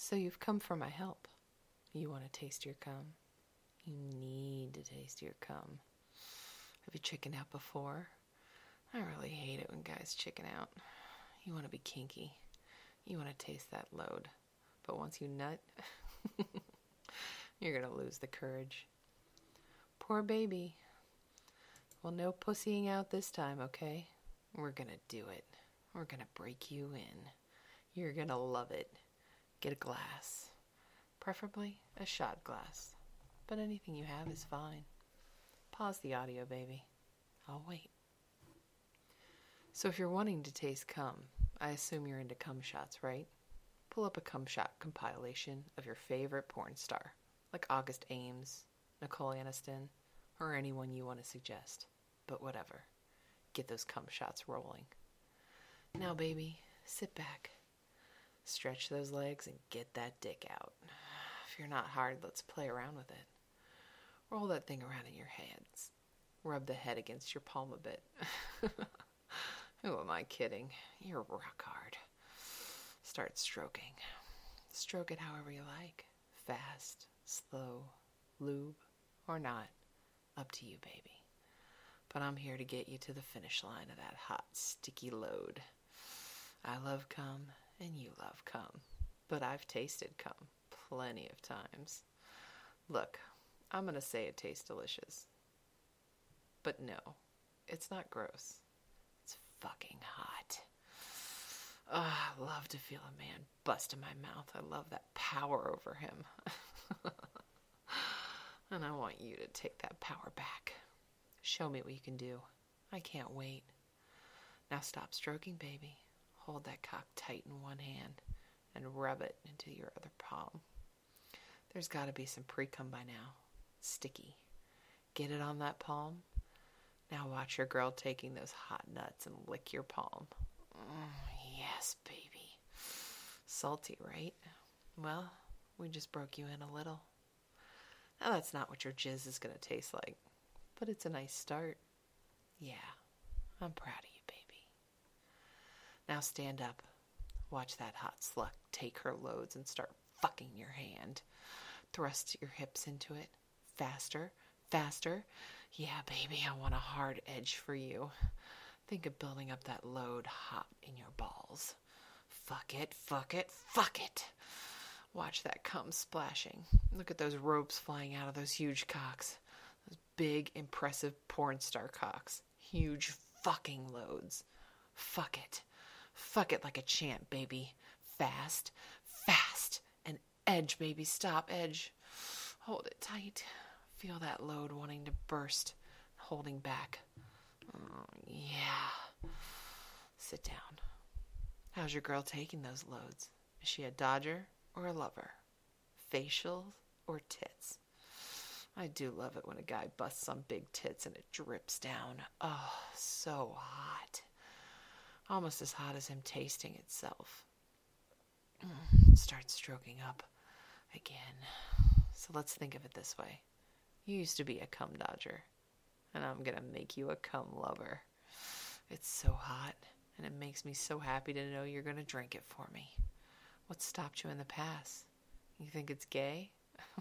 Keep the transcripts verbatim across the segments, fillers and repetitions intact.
So you've come for my help. You want to taste your cum? You need to taste your cum. Have you chickened out before? I really hate it when guys chicken out. You want to be kinky. You want to taste that load. But once you nut, you're going to lose the courage. Poor baby. Well, no pussying out this time, okay? We're going to do it. We're going to break you in. You're going to love it. Get a glass. Preferably a shot glass. But anything you have is fine. Pause the audio, baby. I'll wait. So if you're wanting to taste cum, I assume you're into cum shots, right? Pull up a cum shot compilation of your favorite porn star, like August Ames, Nicole Aniston, or anyone you want to suggest. But whatever. Get those cum shots rolling. Now, baby, sit back. Stretch those legs and get that dick out. If you're not hard, let's play around with it. Roll that thing around in your hands. Rub the head against your palm a bit. Who am I kidding? You're rock hard. Start stroking. Stroke it however you like. Fast, slow, lube, or not. Up to you, baby. But I'm here to get you to the finish line of that hot, sticky load. I love cum, and you love cum. But I've tasted cum plenty of times. Look, I'm going to say it tastes delicious. But no, it's not gross. It's fucking hot. Oh, I love to feel a man bust in my mouth. I love that power over him. And I want you to take that power back. Show me what you can do. I can't wait. Now stop stroking, baby. Hold that cock tight in one hand and rub it into your other palm. There's got to be some pre-cum by now. Sticky. Get it on that palm. Now watch your girl taking those hot nuts and lick your palm. Mm, yes, baby. Salty, right? Well, we just broke you in a little. Now that's not what your jizz is going to taste like, but it's a nice start. Yeah, I'm proud of you, baby. Now stand up. Watch that hot slut take her loads and start fucking your hand. Thrust your hips into it. Faster, faster. Yeah, baby, I want a hard edge for you. Think of building up that load hot in your balls. Fuck it, fuck it, fuck it. Watch that cum splashing. Look at those ropes flying out of those huge cocks. Those big, impressive porn star cocks. Huge fucking loads. Fuck it. Fuck it like a champ, baby. Fast, fast. And edge, baby. Stop, edge. Hold it tight. Feel that load wanting to burst. Holding back. Oh, yeah. Sit down. How's your girl taking those loads? Is she a dodger or a lover? Facials or tits? I do love it when a guy busts some big tits and it drips down. Oh, so hot. Almost as hot as him tasting itself. Start stroking up again. So let's think of it this way. You used to be a cum dodger, and I'm going to make you a cum lover. It's so hot, and it makes me so happy to know you're going to drink it for me. What stopped you in the past? You think it's gay?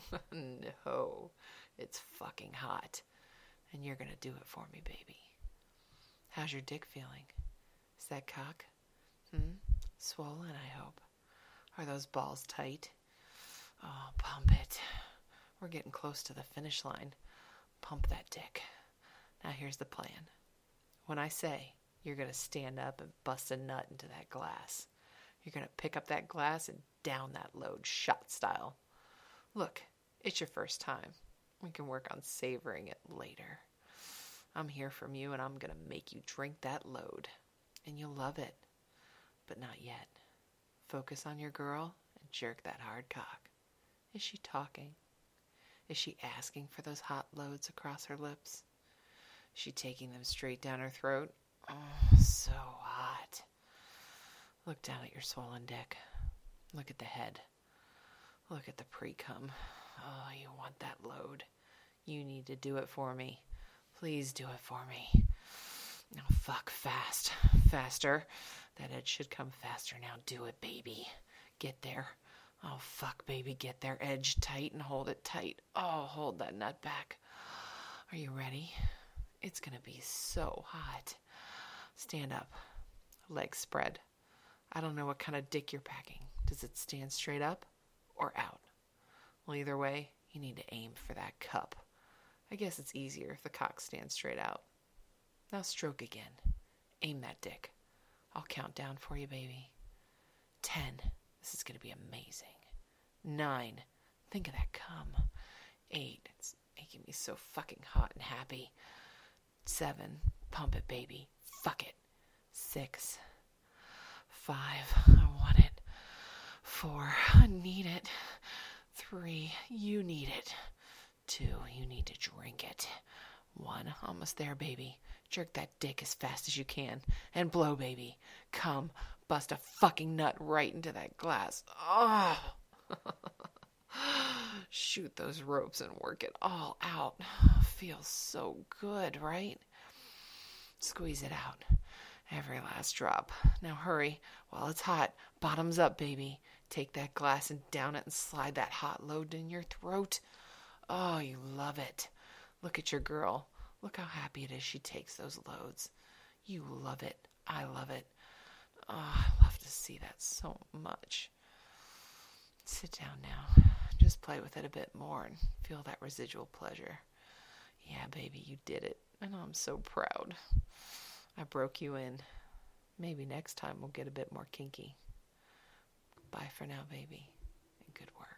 No, it's fucking hot, and you're going to do it for me, baby. How's your dick feeling? Is that cock? Hmm? Swollen, I hope. Are those balls tight? Oh, pump it. We're getting close to the finish line. Pump that dick. Now here's the plan. When I say, you're going to stand up and bust a nut into that glass. You're going to pick up that glass and down that load, shot style. Look, it's your first time. We can work on savoring it later. I'm here from you, and I'm going to make you drink that load. And you'll love it. But not yet. Focus on your girl and jerk that hard cock. Is she talking? Is she asking for those hot loads across her lips? Is she taking them straight down her throat? Oh, so hot. Look down at your swollen dick. Look at the head. Look at the pre-cum. Oh, you want that load. You need to do it for me. Please do it for me. Now fuck fast. Faster. That edge should come faster. Now do it, baby. Get there. Oh, fuck, baby. Get their edge tight and hold it tight. Oh, hold that nut back. Are you ready? It's going to be so hot. Stand up. Legs spread. I don't know what kind of dick you're packing. Does it stand straight up or out? Well, either way, you need to aim for that cup. I guess it's easier if the cock stands straight out. Now stroke again. Aim that dick. I'll count down for you, baby. Ten. This is going to be amazing. Nine. Think of that cum. Eight. It's making me so fucking hot and happy. Seven. Pump it, baby. Fuck it. Six. Five. I want it. Four. I need it. Three. You need it. Two. You need to drink it. One. Almost there, baby. Jerk that dick as fast as you can. And blow, baby. Come. Bust a fucking nut right into that glass. Oh. Shoot those ropes and work it all out. Feels so good, right? Squeeze it out. Every last drop. Now hurry while it's hot. Bottoms up, baby. Take that glass and down it and slide that hot load in your throat. Oh, you love it. Look at your girl. Look how happy it is she takes those loads. You love it. I love it. Oh, I love to see that so much. Sit down now. Just play with it a bit more and feel that residual pleasure. Yeah, baby, you did it. And I'm so proud. I broke you in. Maybe next time we'll get a bit more kinky. Bye for now, baby. And good work.